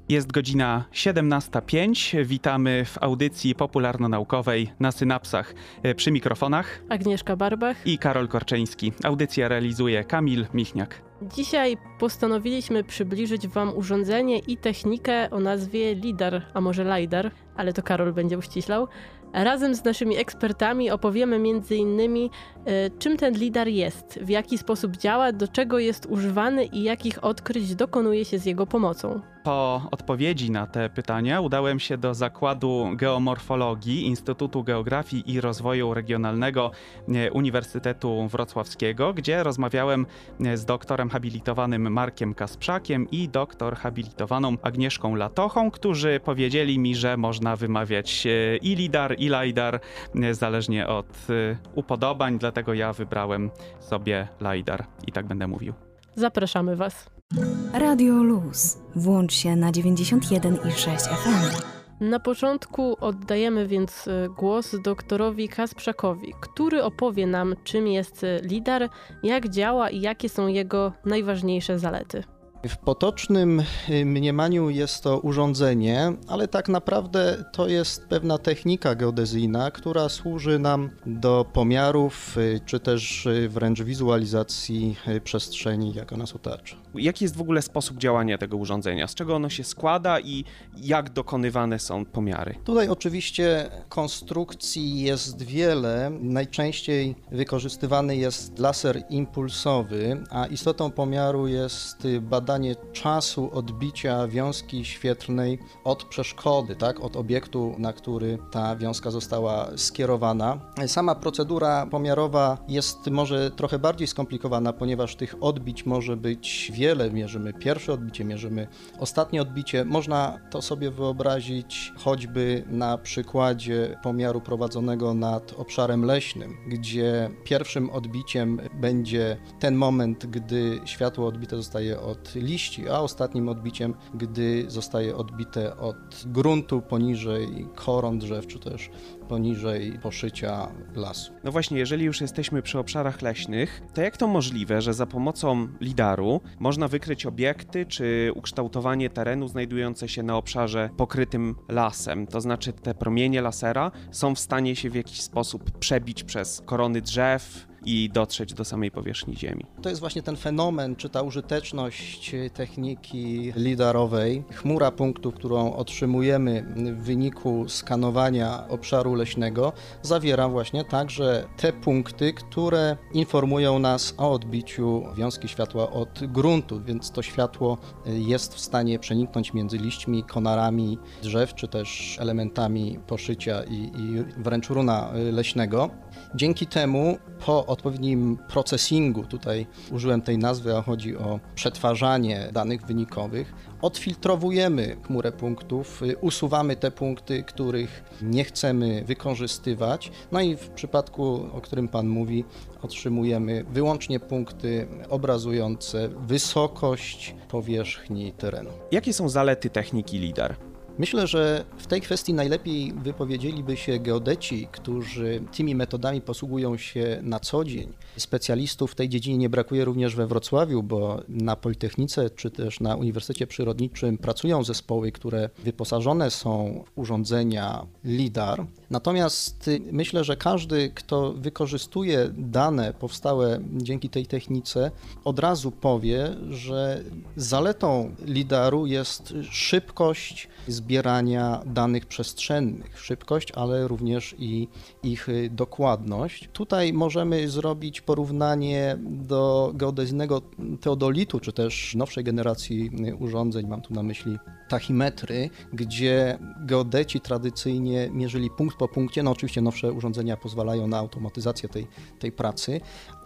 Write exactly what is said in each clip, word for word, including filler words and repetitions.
Jest godzina siedemnasta pięć. Witamy w audycji popularno-naukowej na Synapsach. Przy mikrofonach Agnieszka Barbach i Karol Korczyński. Audycję realizuje Kamil Michniak. Dzisiaj postanowiliśmy przybliżyć Wam urządzenie i technikę o nazwie lidar, a może lidar, ale to Karol będzie uściślał. Razem z naszymi ekspertami opowiemy między innymi, y, czym ten lidar jest, w jaki sposób działa, do czego jest używany i jakich odkryć dokonuje się z jego pomocą. Po odpowiedzi na te pytania udałem się do Zakładu Geomorfologii Instytutu Geografii i Rozwoju Regionalnego Uniwersytetu Wrocławskiego, gdzie rozmawiałem z doktorem habilitowanym Markiem Kasprzakiem i doktor habilitowaną Agnieszką Latochą, którzy powiedzieli mi, że można wymawiać i lidar, i lidar, zależnie od upodobań, dlatego ja wybrałem sobie lidar i tak będę mówił. Zapraszamy Was. Radio Luz. Włącz się na dziewięćdziesiąt jeden i sześć F M. Na początku oddajemy więc głos doktorowi Kasprzakowi, który opowie nam, czym jest lidar, jak działa i jakie są jego najważniejsze zalety. W potocznym mniemaniu jest to urządzenie, ale tak naprawdę to jest pewna technika geodezyjna, która służy nam do pomiarów, czy też wręcz wizualizacji przestrzeni, jaka nas otacza. Jaki jest w ogóle sposób działania tego urządzenia? Z czego ono się składa i jak dokonywane są pomiary? Tutaj oczywiście konstrukcji jest wiele. Najczęściej wykorzystywany jest laser impulsowy, a istotą pomiaru jest badanie czasu odbicia wiązki świetlnej od przeszkody, tak, od obiektu, na który ta wiązka została skierowana. Sama procedura pomiarowa jest może trochę bardziej skomplikowana, ponieważ tych odbić może być wiele. Mierzymy pierwsze odbicie, mierzymy ostatnie odbicie. Można to sobie wyobrazić choćby na przykładzie pomiaru prowadzonego nad obszarem leśnym, gdzie pierwszym odbiciem będzie ten moment, gdy światło odbite zostaje od liści, a ostatnim odbiciem, gdy zostaje odbite od gruntu poniżej koron drzew, czy też poniżej poszycia lasu. No właśnie, jeżeli już jesteśmy przy obszarach leśnych, to jak to możliwe, że za pomocą lidaru można wykryć obiekty czy ukształtowanie terenu znajdujące się na obszarze pokrytym lasem? To znaczy te promienie lasera są w stanie się w jakiś sposób przebić przez korony drzew i dotrzeć do samej powierzchni Ziemi. To jest właśnie ten fenomen, czy ta użyteczność techniki lidarowej. Chmura punktów, którą otrzymujemy w wyniku skanowania obszaru leśnego, zawiera właśnie także te punkty, które informują nas o odbiciu wiązki światła od gruntu, więc to światło jest w stanie przeniknąć między liśćmi, konarami drzew, czy też elementami poszycia i, i wręcz runa leśnego. Dzięki temu po odpowiednim procesingu, tutaj użyłem tej nazwy, a chodzi o przetwarzanie danych wynikowych, odfiltrowujemy chmurę punktów, usuwamy te punkty, których nie chcemy wykorzystywać, no i w przypadku, o którym Pan mówi, otrzymujemy wyłącznie punkty obrazujące wysokość powierzchni terenu. Jakie są zalety techniki lidar? Myślę, że w tej kwestii najlepiej wypowiedzieliby się geodeci, którzy tymi metodami posługują się na co dzień. Specjalistów w tej dziedzinie nie brakuje również we Wrocławiu, bo na Politechnice czy też na Uniwersytecie Przyrodniczym pracują zespoły, które wyposażone są w urządzenia lidar. Natomiast myślę, że każdy, kto wykorzystuje dane powstałe dzięki tej technice, od razu powie, że zaletą lidaru jest szybkość zbierania danych przestrzennych. Szybkość, ale również i ich dokładność. Tutaj możemy zrobić porównanie do geodezyjnego teodolitu, czy też nowszej generacji urządzeń, mam tu na myśli tachimetry, gdzie geodeci tradycyjnie mierzyli punkt po punkcie. No oczywiście nowsze urządzenia pozwalają na automatyzację tej, tej pracy,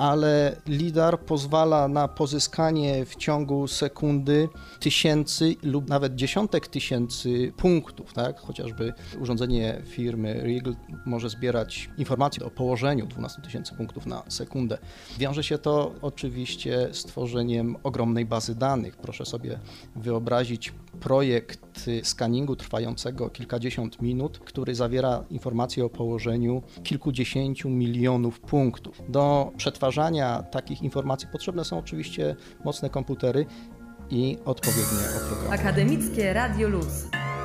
ale lidar pozwala na pozyskanie w ciągu sekundy tysięcy lub nawet dziesiątek tysięcy punktów, tak? Chociażby urządzenie firmy Rigl może zbierać informacje o położeniu dwunastu tysięcy punktów na sekundę. Wiąże się to oczywiście z tworzeniem ogromnej bazy danych. Proszę sobie wyobrazić projekt skaningu trwającego kilkadziesiąt minut, który zawiera informacje o położeniu kilkudziesięciu milionów punktów. Do przetwarzania takich informacji potrzebne są oczywiście mocne komputery. i odpowiednie oprogramowanie. Akademickie Radio Luz.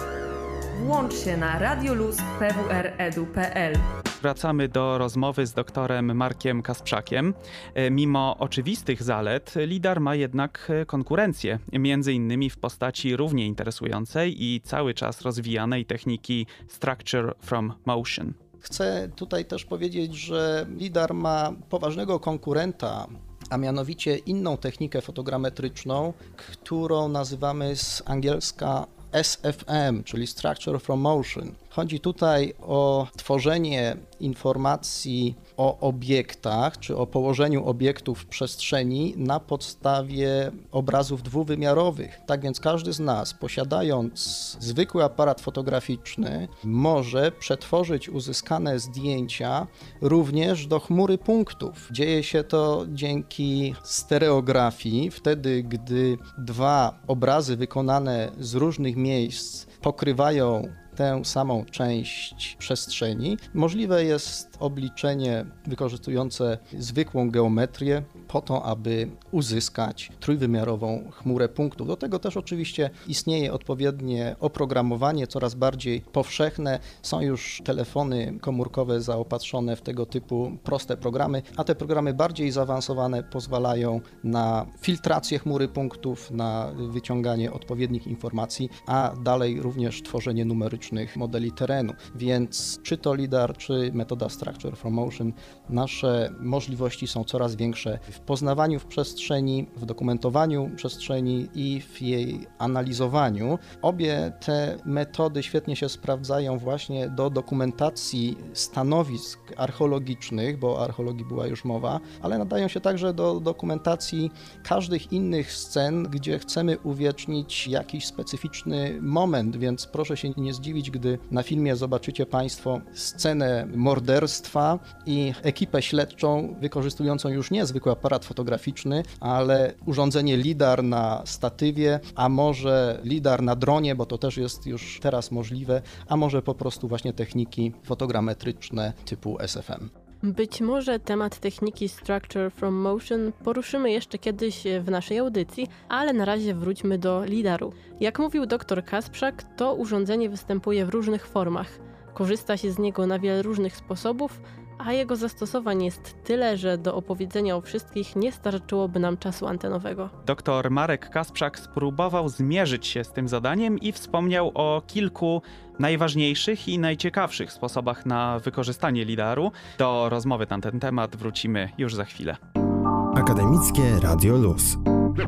Włącz się na radioluz kropka p w r edu kropka p l. Wracamy do rozmowy z doktorem Markiem Kasprzakiem. Mimo oczywistych zalet, LiDAR ma jednak konkurencję, między innymi w postaci równie interesującej i cały czas rozwijanej techniki Structure from Motion. Chcę tutaj też powiedzieć, że LiDAR ma poważnego konkurenta, a mianowicie inną technikę fotogrametryczną, którą nazywamy z angielska S F M, czyli Structure from Motion. Chodzi tutaj o tworzenie informacji o obiektach, czy o położeniu obiektów w przestrzeni na podstawie obrazów dwuwymiarowych. Tak więc każdy z nas, posiadając zwykły aparat fotograficzny, może przetworzyć uzyskane zdjęcia również do chmury punktów. Dzieje się to dzięki stereografii, wtedy gdy dwa obrazy wykonane z różnych miejsc pokrywają tę samą część przestrzeni. Możliwe jest obliczenie wykorzystujące zwykłą geometrię po to, aby uzyskać trójwymiarową chmurę punktów. Do tego też oczywiście istnieje odpowiednie oprogramowanie, coraz bardziej powszechne. Są już telefony komórkowe zaopatrzone w tego typu proste programy, a te programy bardziej zaawansowane pozwalają na filtrację chmury punktów, na wyciąganie odpowiednich informacji, a dalej również tworzenie numerycznych modeli terenu. Więc czy to LiDAR, czy metoda Structure from Motion, nasze możliwości są coraz większe w poznawaniu w przestrzeni, w dokumentowaniu przestrzeni i w jej analizowaniu. Obie te metody świetnie się sprawdzają właśnie do dokumentacji stanowisk archeologicznych, bo o archeologii była już mowa, ale nadają się także do dokumentacji każdych innych scen, gdzie chcemy uwiecznić jakiś specyficzny moment, więc proszę się nie zdziwić, gdy na filmie zobaczycie Państwo scenę morderstwa i ekipę śledczą wykorzystującą już nie zwykły aparat fotograficzny, ale urządzenie LiDAR na statywie, a może LiDAR na dronie, bo to też jest już teraz możliwe, a może po prostu właśnie techniki fotogrametryczne typu S F M. Być może temat techniki Structure from Motion poruszymy jeszcze kiedyś w naszej audycji, ale na razie wróćmy do LiDARu. Jak mówił dr Kasprzak, to urządzenie występuje w różnych formach. Korzysta się z niego na wiele różnych sposobów, a jego zastosowań jest tyle, że do opowiedzenia o wszystkich nie starczyłoby nam czasu antenowego. Doktor Marek Kasprzak spróbował zmierzyć się z tym zadaniem i wspomniał o kilku najważniejszych i najciekawszych sposobach na wykorzystanie LiDARu. Do rozmowy na ten temat wrócimy już za chwilę. Akademickie Radio Luz.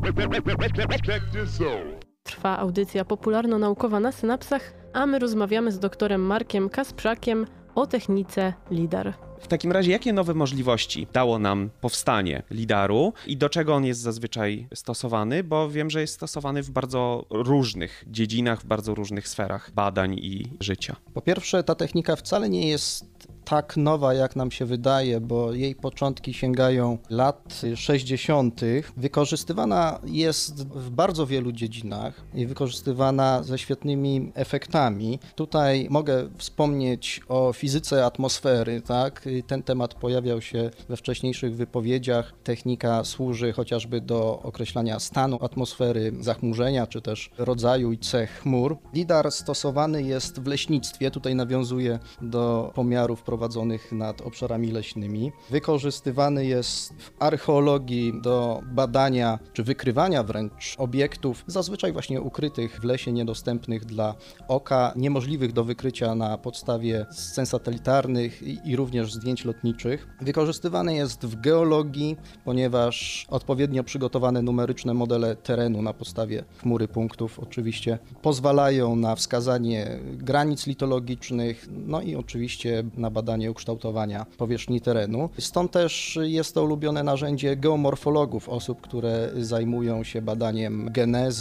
Trwa audycja popularno-naukowa na Synapsach, a my rozmawiamy z doktorem Markiem Kasprzakiem o technice LiDAR. W takim razie, jakie nowe możliwości dało nam powstanie LiDARu i do czego on jest zazwyczaj stosowany? Bo wiem, że jest stosowany w bardzo różnych dziedzinach, w bardzo różnych sferach badań i życia. Po pierwsze, ta technika wcale nie jest tak nowa, jak nam się wydaje, bo jej początki sięgają lat sześćdziesiątych. Wykorzystywana jest w bardzo wielu dziedzinach i wykorzystywana ze świetnymi efektami. Tutaj mogę wspomnieć o fizyce atmosfery, tak? Ten temat pojawiał się we wcześniejszych wypowiedziach. Technika służy chociażby do określania stanu atmosfery, zachmurzenia, czy też rodzaju i cech chmur. LiDAR stosowany jest w leśnictwie. Tutaj nawiązuje do pomiarów prowadzonych nad obszarami leśnymi. Wykorzystywany jest w archeologii do badania czy wykrywania wręcz obiektów, zazwyczaj właśnie ukrytych w lesie, niedostępnych dla oka, niemożliwych do wykrycia na podstawie scen satelitarnych i, i również zdjęć lotniczych. Wykorzystywany jest w geologii, ponieważ odpowiednio przygotowane numeryczne modele terenu na podstawie chmury punktów oczywiście pozwalają na wskazanie granic litologicznych, no i oczywiście na badanie ukształtowania powierzchni terenu. Stąd też jest to ulubione narzędzie geomorfologów, osób, które zajmują się badaniem genezy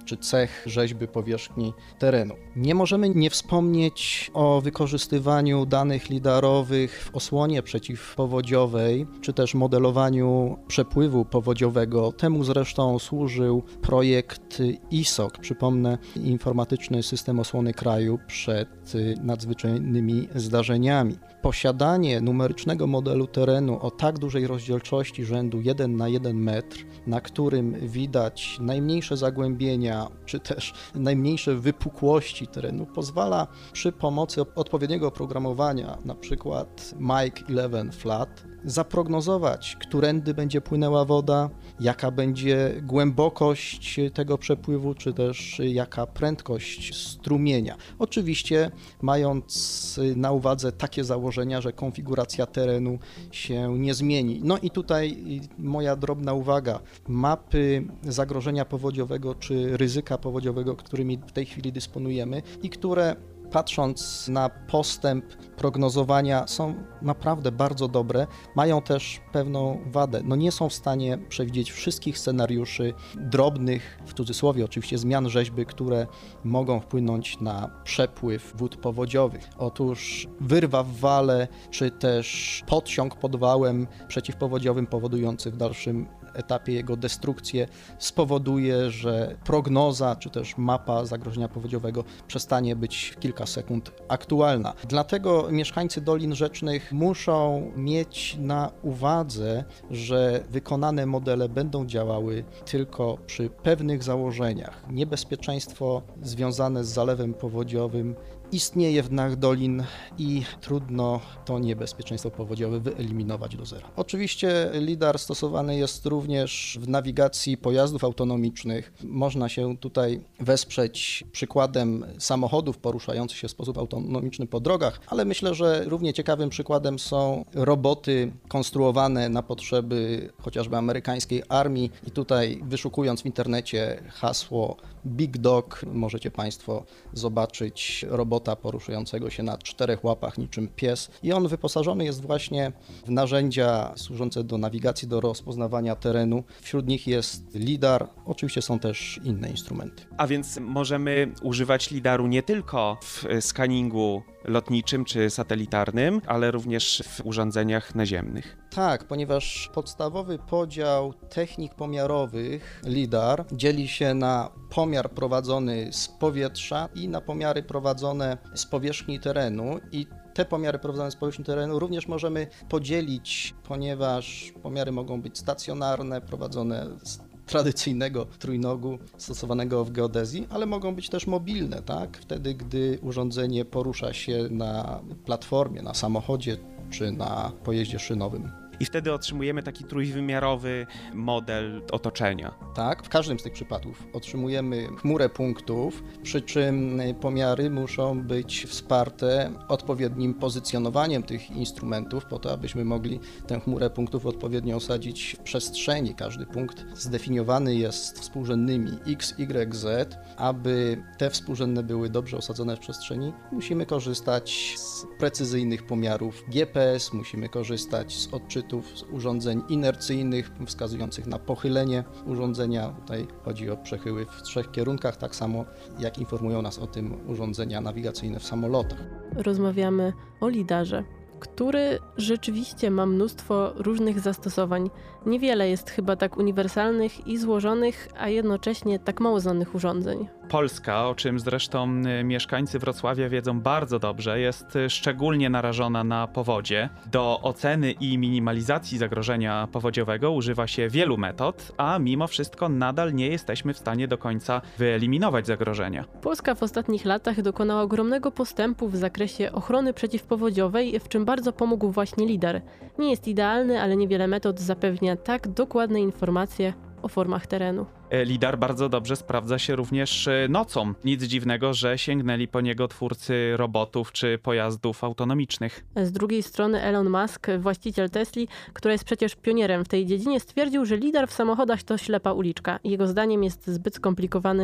czy cech rzeźby powierzchni terenu. Nie możemy nie wspomnieć o wykorzystywaniu danych lidarowych w osłonie przeciwpowodziowej, czy też modelowaniu przepływu powodziowego. Temu zresztą służył projekt I S O C, przypomnę, Informatyczny System Osłony Kraju przed nadzwyczajnymi zdarzeniami. Posiadanie numerycznego modelu terenu o tak dużej rozdzielczości rzędu jeden na jeden metr, na którym widać najmniejsze zagłębienia, czy też najmniejsze wypukłości terenu, pozwala przy pomocy odpowiedniego oprogramowania, na przykład Mike jedenaście Flat, zaprognozować, którędy będzie płynęła woda, jaka będzie głębokość tego przepływu, czy też jaka prędkość strumienia. Oczywiście mając na uwadze takie założenia, że konfiguracja terenu się nie zmieni. No i tutaj moja drobna uwaga. Mapy zagrożenia powodziowego, czy ryzyka powodziowego, którymi w tej chwili dysponujemy i które patrząc na postęp prognozowania są naprawdę bardzo dobre, mają też pewną wadę. No nie są w stanie przewidzieć wszystkich scenariuszy drobnych, w cudzysłowie oczywiście, zmian rzeźby, które mogą wpłynąć na przepływ wód powodziowych. Otóż wyrwa w wale, czy też podsiąg pod wałem przeciwpowodziowym powodujący w dalszym etapie jego destrukcję spowoduje, że prognoza czy też mapa zagrożenia powodziowego przestanie być w kilka sekund aktualna. Dlatego mieszkańcy Dolin Rzecznych muszą mieć na uwadze, że wykonane modele będą działały tylko przy pewnych założeniach. Niebezpieczeństwo związane z zalewem powodziowym istnieje w dnach dolin i trudno to niebezpieczeństwo powodziowe wyeliminować do zera. Oczywiście lidar stosowany jest również w nawigacji pojazdów autonomicznych. Można się tutaj wesprzeć przykładem samochodów poruszających się w sposób autonomiczny po drogach, ale myślę, że równie ciekawym przykładem są roboty konstruowane na potrzeby chociażby amerykańskiej armii i tutaj wyszukując w internecie hasło Big Dog możecie Państwo zobaczyć robota poruszającego się na czterech łapach niczym pies i on wyposażony jest właśnie w narzędzia służące do nawigacji, do rozpoznawania terenu. Wśród nich jest lidar, oczywiście są też inne instrumenty. A więc możemy używać lidaru nie tylko w skaningu lotniczym czy satelitarnym, ale również w urządzeniach naziemnych. Tak, ponieważ podstawowy podział technik pomiarowych lidar dzieli się na pomiar prowadzony z powietrza i na pomiary prowadzone z powierzchni terenu i te pomiary prowadzone z powierzchni terenu również możemy podzielić, ponieważ pomiary mogą być stacjonarne, prowadzone z tradycyjnego trójnogu stosowanego w geodezji, ale mogą być też mobilne, tak? Wtedy, gdy urządzenie porusza się na platformie, na samochodzie czy na pojeździe szynowym. I wtedy otrzymujemy taki trójwymiarowy model otoczenia. Tak, w każdym z tych przypadków otrzymujemy chmurę punktów, przy czym pomiary muszą być wsparte odpowiednim pozycjonowaniem tych instrumentów, po to, abyśmy mogli tę chmurę punktów odpowiednio osadzić w przestrzeni. Każdy punkt zdefiniowany jest współrzędnymi X, Y, Z. Aby te współrzędne były dobrze osadzone w przestrzeni, musimy korzystać z precyzyjnych pomiarów G P S, musimy korzystać z odczytów z urządzeń inercyjnych wskazujących na pochylenie urządzenia. Tutaj chodzi o przechyły w trzech kierunkach, tak samo jak informują nas o tym urządzenia nawigacyjne w samolotach. Rozmawiamy o lidarze, który rzeczywiście ma mnóstwo różnych zastosowań. Niewiele jest chyba tak uniwersalnych i złożonych, a jednocześnie tak mało znanych urządzeń. Polska, o czym zresztą mieszkańcy Wrocławia wiedzą bardzo dobrze, jest szczególnie narażona na powodzie. Do oceny i minimalizacji zagrożenia powodziowego używa się wielu metod, a mimo wszystko nadal nie jesteśmy w stanie do końca wyeliminować zagrożenia. Polska w ostatnich latach dokonała ogromnego postępu w zakresie ochrony przeciwpowodziowej, w czym bardzo pomógł właśnie lidar. Nie jest idealny, ale niewiele metod zapewnia tak dokładne informacje o formach terenu. Lidar bardzo dobrze sprawdza się również nocą. Nic dziwnego, że sięgnęli po niego twórcy robotów czy pojazdów autonomicznych. Z drugiej strony Elon Musk, właściciel Tesli, która jest przecież pionierem w tej dziedzinie, stwierdził, że lidar w samochodach to ślepa uliczka. Jego zdaniem jest zbyt skomplikowany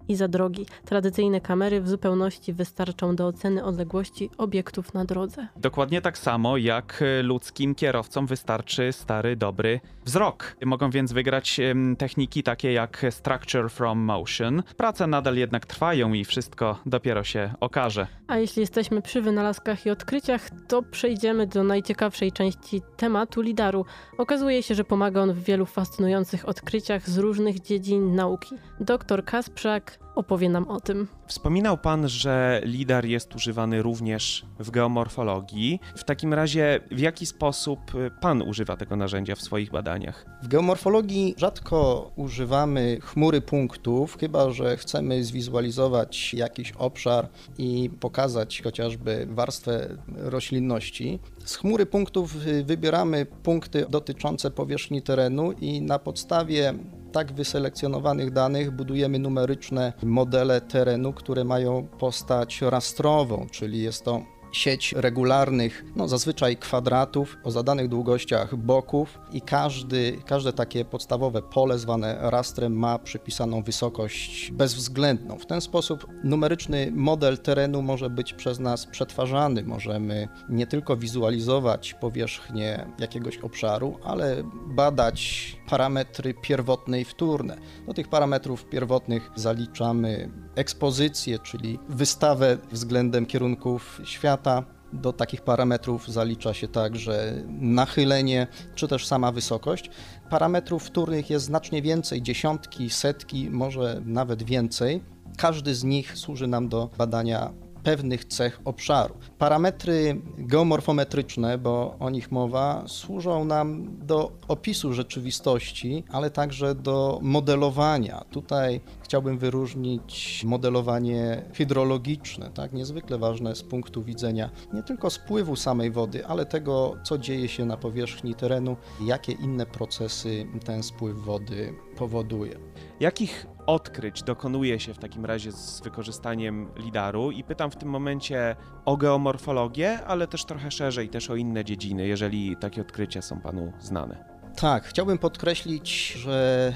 i za drogi. Tradycyjne kamery w zupełności wystarczą do oceny odległości obiektów na drodze. Dokładnie tak samo jak ludzkim kierowcom wystarczy stary, dobry wzrok. Mogą więc wygrać em, techniki takie jak Structure from Motion. Prace nadal jednak trwają i wszystko dopiero się okaże. A jeśli jesteśmy przy wynalazkach i odkryciach, to przejdziemy do najciekawszej części tematu lidaru. Okazuje się, że pomaga on w wielu fascynujących odkryciach z różnych dziedzin nauki. Doktor Kasprzak opowie nam o tym. Wspominał pan, że lidar jest używany również w geomorfologii. W takim razie w jaki sposób pan używa tego narzędzia w swoich badaniach? W geomorfologii rzadko używamy chmury punktów, chyba że chcemy zwizualizować jakiś obszar i pokazać chociażby warstwę roślinności. Z chmury punktów wybieramy punkty dotyczące powierzchni terenu i na podstawie tak wyselekcjonowanych danych budujemy numeryczne modele terenu, które mają postać rastrową, czyli jest to sieć regularnych, no zazwyczaj kwadratów o zadanych długościach boków i każdy, każde takie podstawowe pole zwane rastrem ma przypisaną wysokość bezwzględną. W ten sposób numeryczny model terenu może być przez nas przetwarzany. Możemy nie tylko wizualizować powierzchnię jakiegoś obszaru, ale badać parametry pierwotne i wtórne. Do tych parametrów pierwotnych zaliczamy ekspozycję, czyli wystawę względem kierunków świata. Do takich parametrów zalicza się także nachylenie, czy też sama wysokość. Parametrów wtórnych jest znacznie więcej, dziesiątki, setki, może nawet więcej. Każdy z nich służy nam do badania pewnych cech obszaru. Parametry geomorfometryczne, bo o nich mowa, służą nam do opisu rzeczywistości, ale także do modelowania. Tutaj chciałbym wyróżnić modelowanie hydrologiczne, tak, niezwykle ważne z punktu widzenia nie tylko spływu samej wody, ale tego, co dzieje się na powierzchni terenu, jakie inne procesy ten spływ wody powoduje. Jakich odkryć dokonuje się w takim razie z wykorzystaniem lidaru? I pytam w tym momencie o geomorfologię, ale też trochę szerzej, też o inne dziedziny, jeżeli takie odkrycia są panu znane. Tak, chciałbym podkreślić, że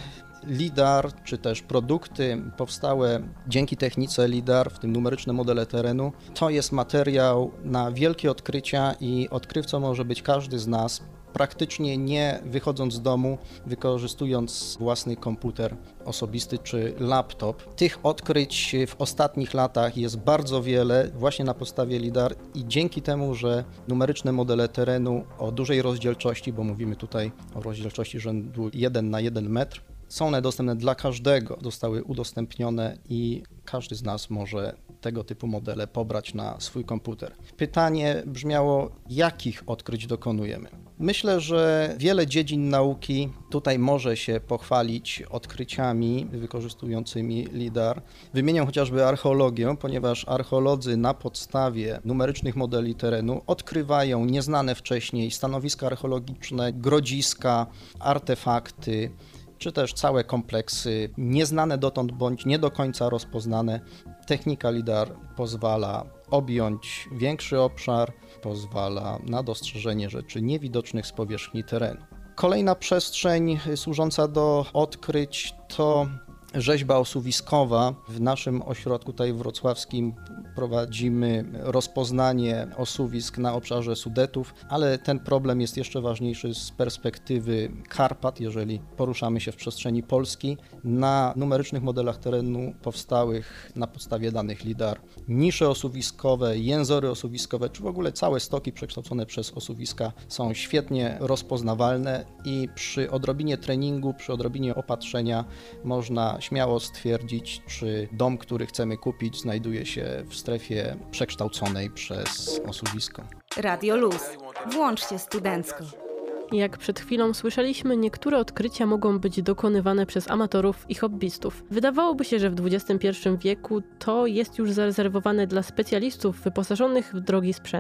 lidar, czy też produkty powstałe dzięki technice lidar, w tym numeryczne modele terenu, to jest materiał na wielkie odkrycia i odkrywcą może być każdy z nas, praktycznie nie wychodząc z domu, wykorzystując własny komputer osobisty czy laptop. Tych odkryć w ostatnich latach jest bardzo wiele właśnie na podstawie lidar i dzięki temu, że numeryczne modele terenu o dużej rozdzielczości, bo mówimy tutaj o rozdzielczości rzędu jeden na jeden metr, są one dostępne dla każdego, zostały udostępnione i każdy z nas może tego typu modele pobrać na swój komputer. Pytanie brzmiało, jakich odkryć dokonujemy? Myślę, że wiele dziedzin nauki tutaj może się pochwalić odkryciami wykorzystującymi lidar. Wymieniam chociażby archeologię, ponieważ archeolodzy na podstawie numerycznych modeli terenu odkrywają nieznane wcześniej stanowiska archeologiczne, grodziska, artefakty, czy też całe kompleksy nieznane dotąd bądź nie do końca rozpoznane. Technika lidar pozwala objąć większy obszar, pozwala na dostrzeżenie rzeczy niewidocznych z powierzchni terenu. Kolejna przestrzeń służąca do odkryć to rzeźba osuwiskowa. W naszym ośrodku tutaj wrocławskim prowadzimy rozpoznanie osuwisk na obszarze Sudetów, ale ten problem jest jeszcze ważniejszy z perspektywy Karpat, jeżeli poruszamy się w przestrzeni Polski. Na numerycznych modelach terenu powstałych na podstawie danych lidar nisze osuwiskowe, jęzory osuwiskowe, czy w ogóle całe stoki przekształcone przez osuwiska są świetnie rozpoznawalne i przy odrobinie treningu, przy odrobinie opatrzenia można śmiało stwierdzić, czy dom, który chcemy kupić, znajduje się w strefie przekształconej przez osuwisko. Radio Luz. Włączcie studencko. Jak przed chwilą słyszeliśmy, niektóre odkrycia mogą być dokonywane przez amatorów i hobbystów. Wydawałoby się, że w dwudziestym pierwszym wieku to jest już zarezerwowane dla specjalistów wyposażonych w drogi sprzęt.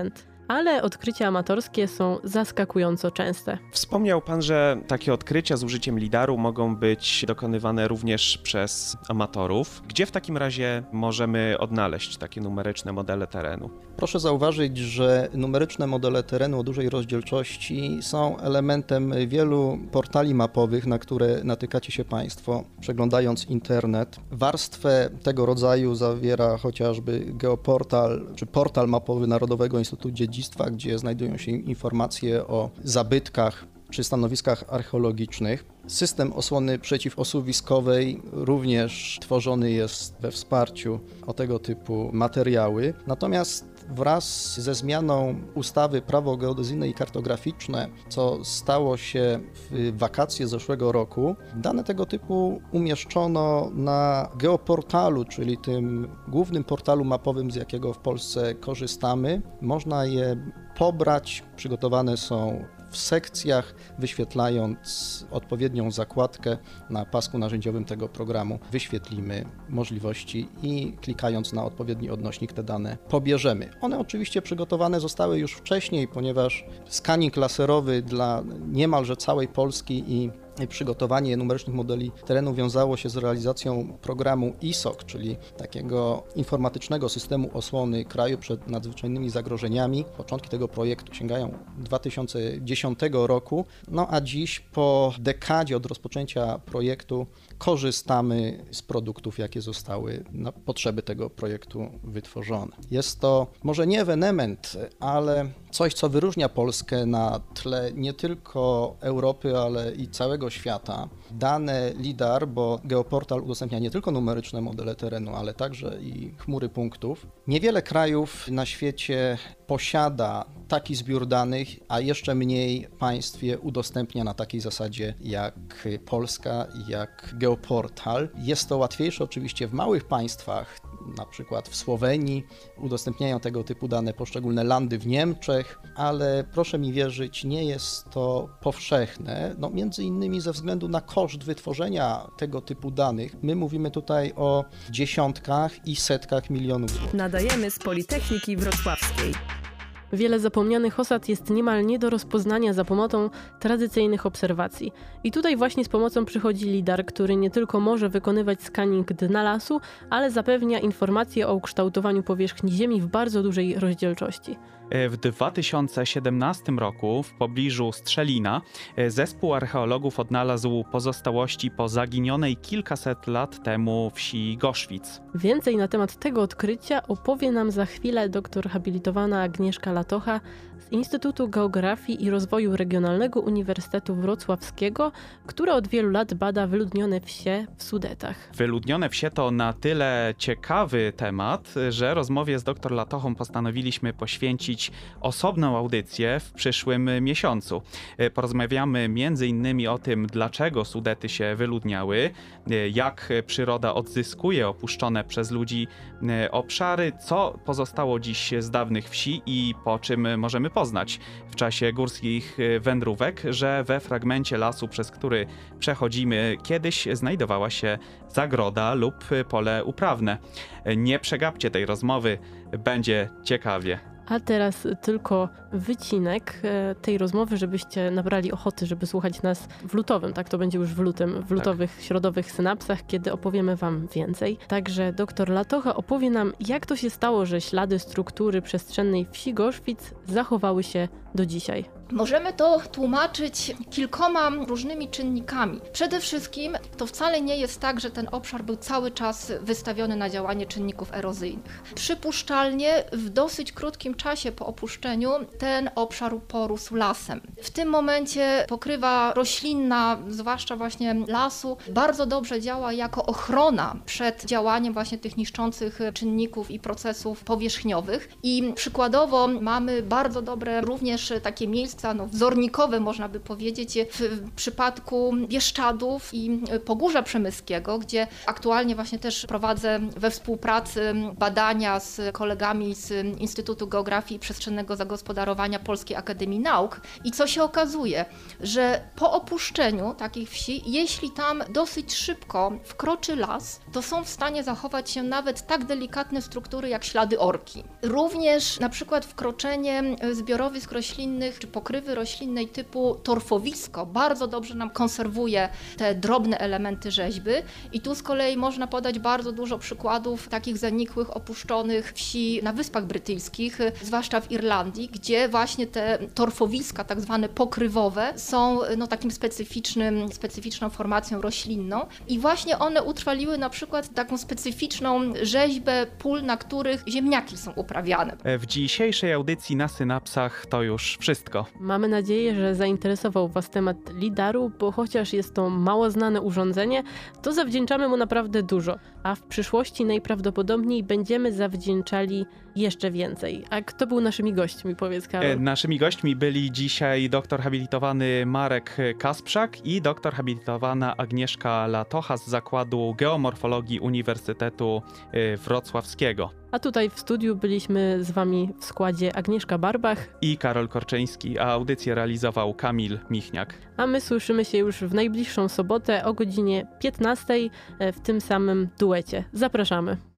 ale odkrycia amatorskie są zaskakująco częste. Wspomniał pan, że takie odkrycia z użyciem lidaru mogą być dokonywane również przez amatorów. Gdzie w takim razie możemy odnaleźć takie numeryczne modele terenu? Proszę zauważyć, że numeryczne modele terenu o dużej rozdzielczości są elementem wielu portali mapowych, na które natykacie się Państwo, przeglądając internet. Warstwę tego rodzaju zawiera chociażby geoportal, czy portal mapowy Narodowego Instytutu Dziedzictwa, gdzie znajdują się informacje o zabytkach czy stanowiskach archeologicznych. System osłony przeciwosuwiskowej również tworzony jest we wsparciu o tego typu materiały. Natomiast wraz ze zmianą ustawy Prawo geodezyjne i kartograficzne, co stało się w wakacje zeszłego roku, dane tego typu umieszczono na geoportalu, czyli tym głównym portalu mapowym, z jakiego w Polsce korzystamy. Można je pobrać, przygotowane są w sekcjach, wyświetlając odpowiednią zakładkę na pasku narzędziowym tego programu, wyświetlimy możliwości i klikając na odpowiedni odnośnik te dane pobierzemy. One oczywiście przygotowane zostały już wcześniej, ponieważ skaning laserowy dla niemalże całej Polski i przygotowanie numerycznych modeli terenu wiązało się z realizacją programu I S O C, czyli takiego informatycznego systemu osłony kraju przed nadzwyczajnymi zagrożeniami. Początki tego projektu sięgają dwa tysiące dziesiątego roku, no a dziś po dekadzie od rozpoczęcia projektu korzystamy z produktów, jakie zostały na potrzeby tego projektu wytworzone. Jest to może nie ewenement, ale coś, co wyróżnia Polskę na tle nie tylko Europy, ale i całego świata. Dane lidar, bo geoportal udostępnia nie tylko numeryczne modele terenu, ale także i chmury punktów. Niewiele krajów na świecie posiada taki zbiór danych, a jeszcze mniej państw je udostępnia na takiej zasadzie jak Polska, jak geoportal. Jest to łatwiejsze oczywiście w małych państwach, na przykład w Słowenii udostępniają tego typu dane poszczególne landy w Niemczech, ale proszę mi wierzyć, nie jest to powszechne, no między innymi ze względu na koszt wytworzenia tego typu danych. My mówimy tutaj o dziesiątkach i setkach milionów złotych. Nadajemy z Politechniki Wrocławskiej. Wiele zapomnianych osad jest niemal nie do rozpoznania za pomocą tradycyjnych obserwacji. I tutaj właśnie z pomocą przychodzi lidar, który nie tylko może wykonywać skanning dna lasu, ale zapewnia informacje o ukształtowaniu powierzchni ziemi w bardzo dużej rozdzielczości. W dwa tysiące siedemnastym roku w pobliżu Strzelina zespół archeologów odnalazł pozostałości po zaginionej kilkaset lat temu wsi Goszwic. Więcej na temat tego odkrycia opowie nam za chwilę doktor habilitowana Agnieszka Latocha z Instytutu Geografii i Rozwoju Regionalnego Uniwersytetu Wrocławskiego, która od wielu lat bada wyludnione wsie w Sudetach. Wyludnione wsie to na tyle ciekawy temat, że rozmowie z doktor Latochą postanowiliśmy poświęcić osobną audycję w przyszłym miesiącu. Porozmawiamy między innymi o tym, dlaczego Sudety się wyludniały, jak przyroda odzyskuje opuszczone przez ludzi obszary, co pozostało dziś z dawnych wsi i po czym możemy poznać w czasie górskich wędrówek, że we fragmencie lasu, przez który przechodzimy, kiedyś znajdowała się zagroda lub pole uprawne. Nie przegapcie tej rozmowy, będzie ciekawie. A teraz tylko wycinek tej rozmowy, żebyście nabrali ochoty, żeby słuchać nas w lutowym, tak to będzie już w lutym, w lutowych, tak. środowych synapsach, kiedy opowiemy wam więcej. Także doktor Latocha opowie nam, jak to się stało, że ślady struktury przestrzennej wsi Goszwic zachowały się do dzisiaj. Możemy to tłumaczyć kilkoma różnymi czynnikami. Przede wszystkim to wcale nie jest tak, że ten obszar był cały czas wystawiony na działanie czynników erozyjnych. Przypuszczalnie w dosyć krótkim czasie po opuszczeniu ten obszar porósł lasem. W tym momencie pokrywa roślinna, zwłaszcza właśnie lasu, bardzo dobrze działa jako ochrona przed działaniem właśnie tych niszczących czynników i procesów powierzchniowych. I przykładowo mamy bardzo dobre również takie miejsca, no, wzornikowe można by powiedzieć, w przypadku Bieszczadów i Pogórza Przemyskiego, gdzie aktualnie właśnie też prowadzę we współpracy badania z kolegami z Instytutu Geografii i Przestrzennego Zagospodarowania zagospodarowania Polskiej Akademii Nauk. I co się okazuje, że po opuszczeniu takich wsi, jeśli tam dosyć szybko wkroczy las, to są w stanie zachować się nawet tak delikatne struktury jak ślady orki. Również na przykład wkroczenie zbiorowisk roślinnych czy pokrywy roślinnej typu torfowisko bardzo dobrze nam konserwuje te drobne elementy rzeźby i tu z kolei można podać bardzo dużo przykładów takich zanikłych, opuszczonych wsi na Wyspach Brytyjskich, zwłaszcza w Irlandii, gdzie właśnie te torfowiska tak zwane pokrywowe są no, takim specyficznym, specyficzną formacją roślinną i właśnie one utrwaliły na przykład taką specyficzną rzeźbę pól, na których ziemniaki są uprawiane. W dzisiejszej audycji na Synapsach to już wszystko. Mamy nadzieję, że zainteresował Was temat lidaru, bo chociaż jest to mało znane urządzenie, to zawdzięczamy mu naprawdę dużo, a w przyszłości najprawdopodobniej będziemy zawdzięczali jeszcze więcej. A kto był naszymi gośćmi, powiedz Karol? E, naszymi gośćmi byli dzisiaj doktor habilitowany Marek Kasprzak i doktor habilitowana Agnieszka Latocha z Zakładu Geomorfologii Uniwersytetu Wrocławskiego. A tutaj w studiu byliśmy z Wami w składzie Agnieszka Barbach i Karol Korczyński, a audycję realizował Kamil Michniak. A my słyszymy się już w najbliższą sobotę o godzinie piętnastej w tym samym duecie. Zapraszamy.